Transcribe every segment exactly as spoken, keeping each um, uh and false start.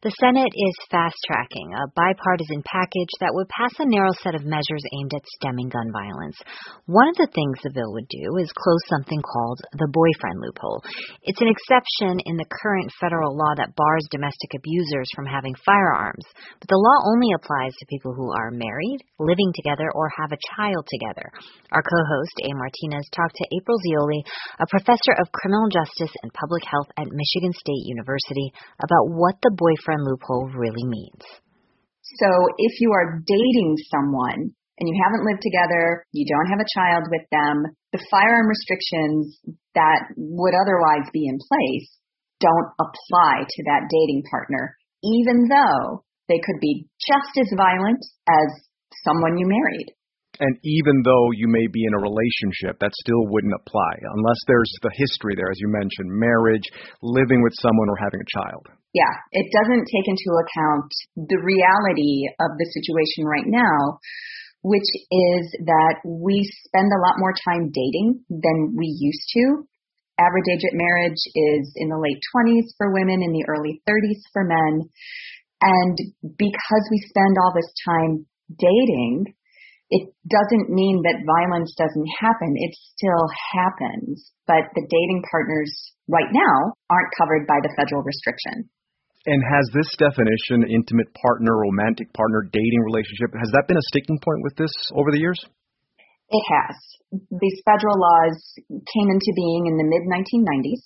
The Senate is fast-tracking a bipartisan package that would pass a narrow set of measures aimed at stemming gun violence. One of the things the bill would do is close something called the boyfriend loophole. It's an exception in the current federal law that bars domestic abusers from having firearms. But the law only applies to people who are married, living together, or have a child together. Our co-host, A. Martinez, talked to April Zeoli, a professor of criminal justice and public health at Michigan State University, about what the boyfriend loophole really means. So if you are dating someone and you haven't lived together, you don't have a child with them, the firearm restrictions that would otherwise be in place don't apply to that dating partner, even though they could be just as violent as someone you married. And even though you may be in a relationship, that still wouldn't apply unless there's the history there, as you mentioned, marriage, living with someone, or having a child. Yeah, it doesn't take into account the reality of the situation right now, which is that we spend a lot more time dating than we used to. Average age at marriage is in the late twenties for women, in the early thirties for men. And because we spend all this time dating, it doesn't mean that violence doesn't happen. It still happens. But the dating partners right now aren't covered by the federal restriction. And has this definition, intimate partner, romantic partner, dating relationship, has that been a sticking point with this over the years? It has. These federal laws came into being in the mid nineteen nineties,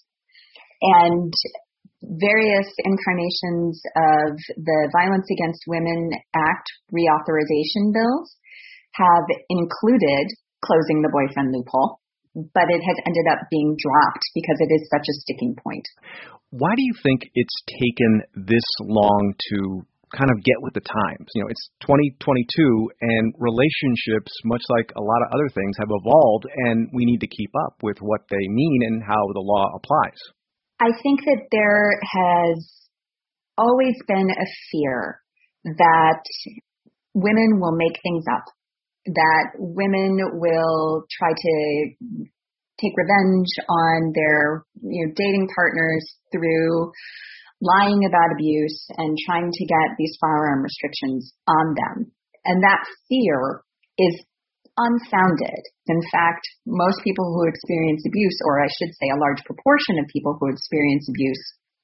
and various incarnations of the Violence Against Women Act reauthorization bills have included closing the boyfriend loophole, but it has ended up being dropped because it is such a sticking point. Why do you think it's taken this long to kind of get with the times? You know, it's twenty twenty-two, and relationships, much like a lot of other things, have evolved, and we need to keep up with what they mean and how the law applies. I think that there has always been a fear that women will make things up, that women will try to take revenge on their, you know, dating partners through lying about abuse and trying to get these firearm restrictions on them. And that fear is unfounded. In fact, most people who experience abuse, or I should say a large proportion of people who experience abuse,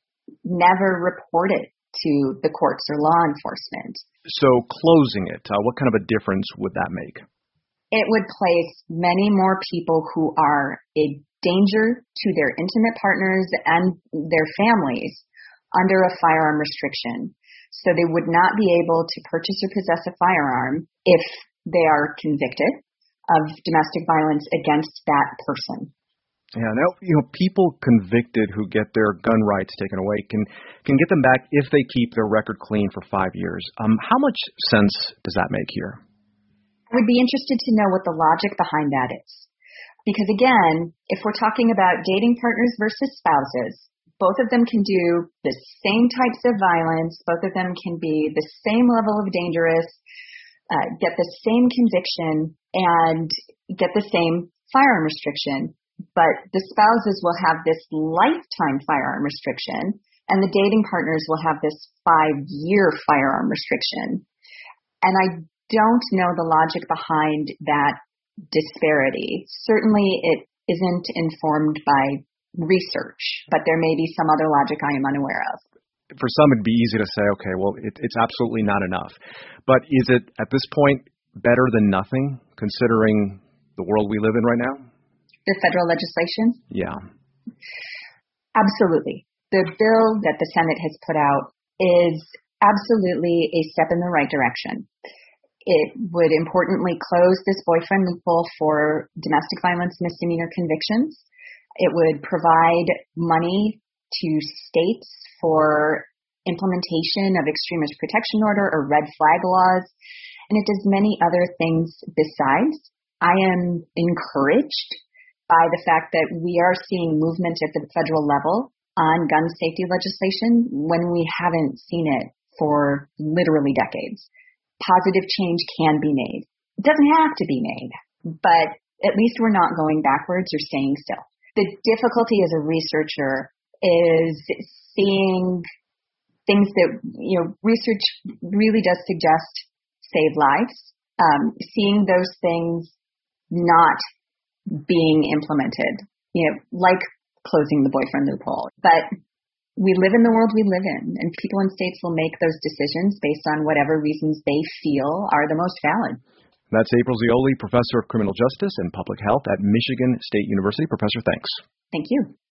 never report it to the courts or law enforcement. So closing it, uh, what kind of a difference would that make? It would place many more people who are a danger to their intimate partners and their families under a firearm restriction. So they would not be able to purchase or possess a firearm if they are convicted of domestic violence against that person. Yeah, now, you know, people convicted who get their gun rights taken away can can get them back if they keep their record clean for five years. Um, how much sense does that make here? I would be interested to know what the logic behind that is. Because again, if we're talking about dating partners versus spouses, both of them can do the same types of violence, both of them can be the same level of dangerous, uh, get the same conviction, and get the same firearm restriction. But the spouses will have this lifetime firearm restriction, and the dating partners will have this five-year firearm restriction. And I don't know the logic behind that disparity. Certainly it isn't informed by research, but there may be some other logic I am unaware of. For some, it'd be easy to say, okay, well, it, it's absolutely not enough. But is it, at this point, better than nothing, considering the world we live in right now? The federal legislation? Yeah. Absolutely. The bill that the Senate has put out is absolutely a step in the right direction. It would importantly close this boyfriend loophole for domestic violence misdemeanor convictions. It would provide money to states for implementation of extremist protection order or red flag laws, and it does many other things besides. I am encouraged by the fact that we are seeing movement at the federal level on gun safety legislation when we haven't seen it for literally decades. Positive change can be made. It doesn't have to be made, but at least we're not going backwards or staying still. The difficulty as a researcher is seeing things that, you know, research really does suggest save lives. Um, seeing those things not being implemented, you know, like closing the boyfriend loophole. But we live in the world we live in, and people in states will make those decisions based on whatever reasons they feel are the most valid. That's April Zeoli, Professor of Criminal Justice and Public Health at Michigan State University. Professor, thanks. Thank you.